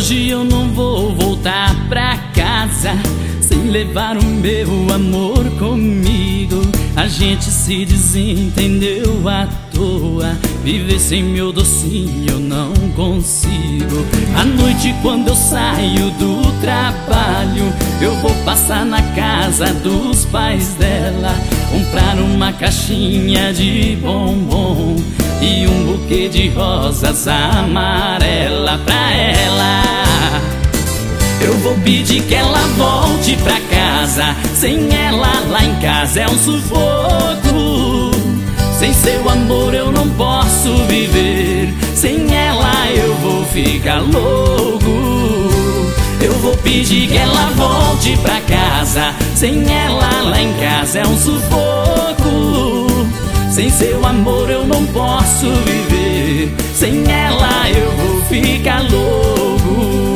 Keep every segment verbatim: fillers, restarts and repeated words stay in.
Hoje eu não vou voltar pra casa sem levar o meu amor comigo. A gente se desentendeu à toa, viver sem meu docinho eu não consigo. À noite quando eu saio do trabalho, eu vou passar na casa dos pais dela, comprar uma caixinha de bombom e um buquê de rosas amarela pra ela. Eu vou pedir que ela volte pra casa, sem ela lá em casa é um sufoco. Sem seu amor eu não posso viver, sem ela eu vou ficar louco. Eu vou pedir que ela volte pra casa, sem ela lá em casa é um sufoco. Sem seu amor eu não posso viver, sem ela eu vou ficar louco.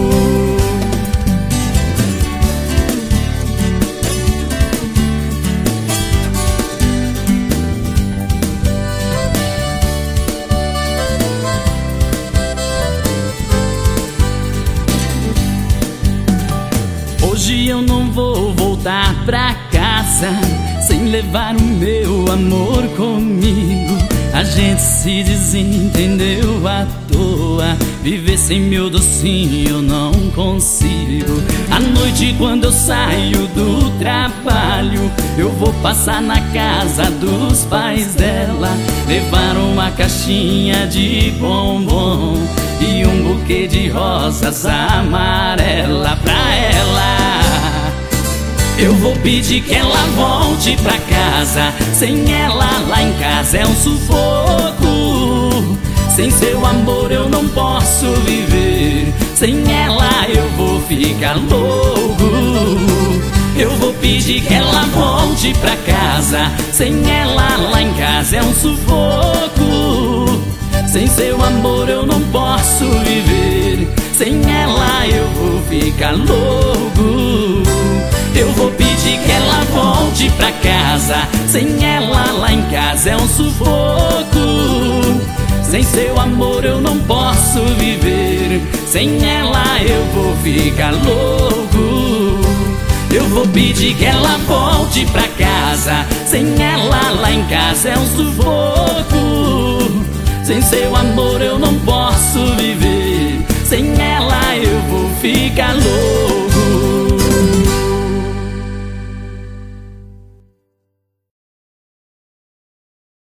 Hoje eu não vou voltar pra casa sem levar o meu amor comigo. A gente se desentendeu à toa, viver sem meu docinho eu não consigo. À noite quando eu saio do trabalho, eu vou passar na casa dos pais dela, levar uma caixinha de bombom e um buquê de rosas amarela pra ela. Eu vou pedir que ela volte pra casa, sem ela lá em casa é um sufoco. Sem seu amor eu não posso viver, sem ela eu vou ficar louco. Eu vou pedir que ela volte pra casa, sem ela lá em casa é um sufoco. Sem seu amor eu não posso viver, sem ela eu vou ficar louco. Eu vou pedir que ela volte pra casa, sem ela lá em casa é um sufoco. Sem seu amor eu não posso viver, sem ela eu vou ficar louco. Eu vou pedir que ela volte pra casa, sem ela lá em casa é um sufoco. Sem seu amor eu não posso viver, sem ela eu vou ficar louco.